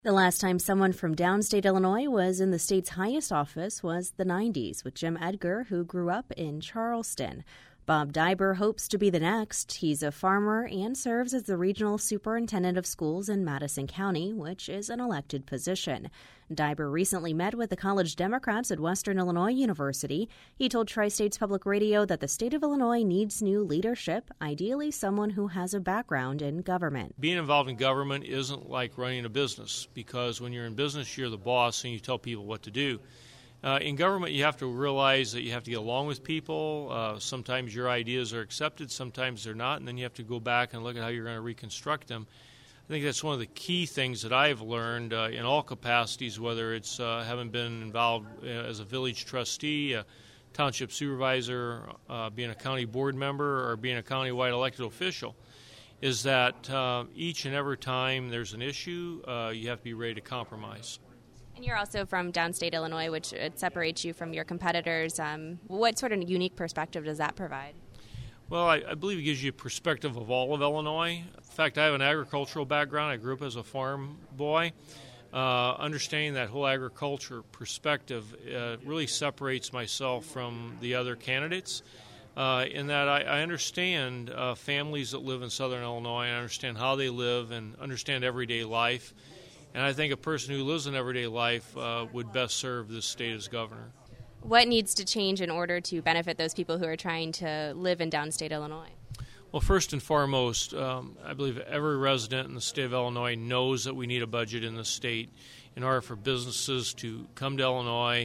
The last time someone from downstate Illinois was in the state's highest office was the 90s with Jim Edgar, who grew up in Charleston. Bob Dibur hopes to be the next. He's a farmer and serves as the regional superintendent of schools in Madison County, which is an elected position. Dibur recently met with the college Democrats at Western Illinois University. He told Tri-States Public Radio that the state of Illinois needs new leadership, ideally someone who has a background in government. Being involved in government isn't like running a business, because when you're in business, you're the boss and you tell people what to do. In government, you have to realize that you have to get along with people. Sometimes your ideas are accepted, sometimes they're not, and then you have to go back and look at how you're going to reconstruct them. I think that's one of the key things that I've learned in all capacities, whether it's having been involved as a village trustee, a township supervisor, being a county board member, or being a countywide elected official, is that each and every time there's an issue, you have to be ready to compromise. And you're also from downstate Illinois, which separates you from your competitors. What sort of unique perspective does that provide? Well, I believe it gives you a perspective of all of Illinois. In fact, I have an agricultural background. I grew up as a farm boy. Understanding that whole agriculture perspective really separates myself from the other candidates in that I understand families that live in southern Illinois. I understand how they live and understand everyday life. And I think a person who lives in everyday life would best serve this state as governor. What needs to change in order to benefit those people who are trying to live in downstate Illinois? Well, first and foremost, I believe every resident in the state of Illinois knows that we need a budget in the state in order for businesses to come to Illinois.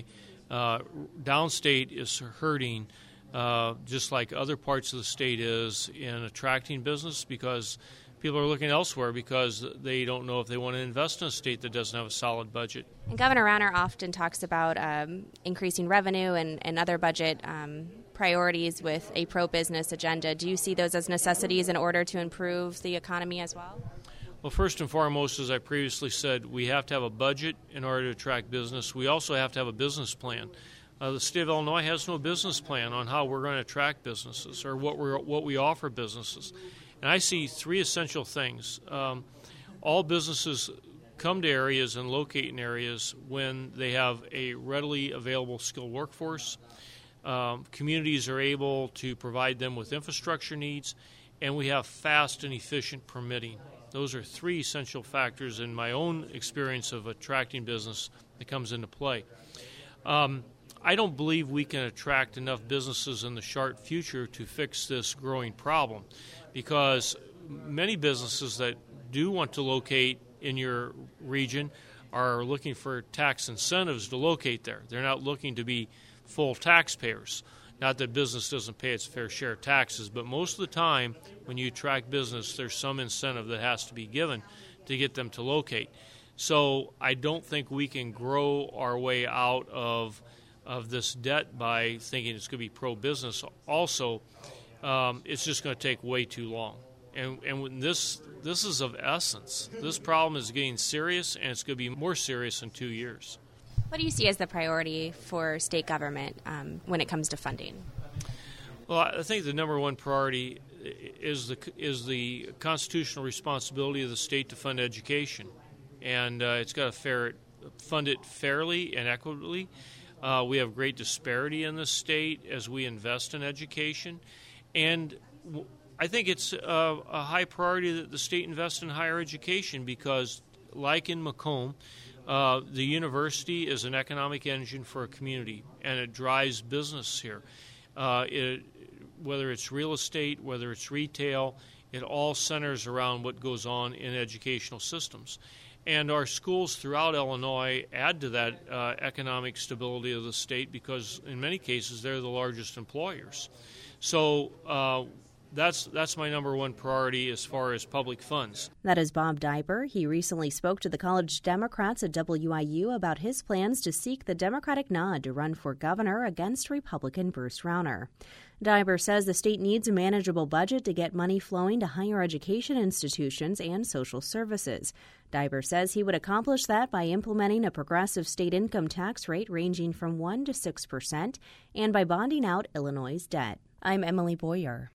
Downstate is hurting just like other parts of the state is in attracting business, because people are looking elsewhere because they don't know if they want to invest in a state that doesn't have a solid budget. And Governor Rauner often talks about increasing revenue and other budget priorities with a pro-business agenda. Do you see those as necessities in order to improve the economy as well? Well, first and foremost, as I previously said, we have to have a budget in order to attract business. We also have to have a business plan. The state of Illinois has no business plan on how we're going to attract businesses or what we offer businesses. And I see three essential things. All businesses come to areas and locate in areas when they have a readily available skilled workforce. Communities are able to provide them with infrastructure needs, and we have fast and efficient permitting. Those are three essential factors in my own experience of attracting business that comes into play. I don't believe we can attract enough businesses in the short future to fix this growing problem, because many businesses that do want to locate in your region are looking for tax incentives to locate there. They're not looking to be full taxpayers. Not that business doesn't pay its fair share of taxes, but most of the time when you attract business, there's some incentive that has to be given to get them to locate. So I don't think we can grow our way out of this debt by thinking it's going to be pro-business. Also, it's just going to take way too long. And when this is of essence. This problem is getting serious, and it's going to be more serious in 2 years. What do you see as the priority for state government when it comes to funding? Well, I think the number one priority is the constitutional responsibility of the state to fund education, and it's got to fund it fairly and equitably. We have great disparity in this state as we invest in education, and I think it's a high priority that the state invest in higher education because, like in Macomb, the university is an economic engine for a community, and it drives business here. Whether it's real estate, whether it's retail, it all centers around what goes on in educational systems. And our schools throughout Illinois add to that economic stability of the state because, in many cases, they're the largest employers. So that's my number one priority as far as public funds. That is Bob Dibur. He recently spoke to the college Democrats at WIU about his plans to seek the Democratic nod to run for governor against Republican Bruce Rauner. Dibur says the state needs a manageable budget to get money flowing to higher education institutions and social services. Dibur says he would accomplish that by implementing a progressive state income tax rate ranging from 1% to 6% and by bonding out Illinois' debt. I'm Emily Boyer.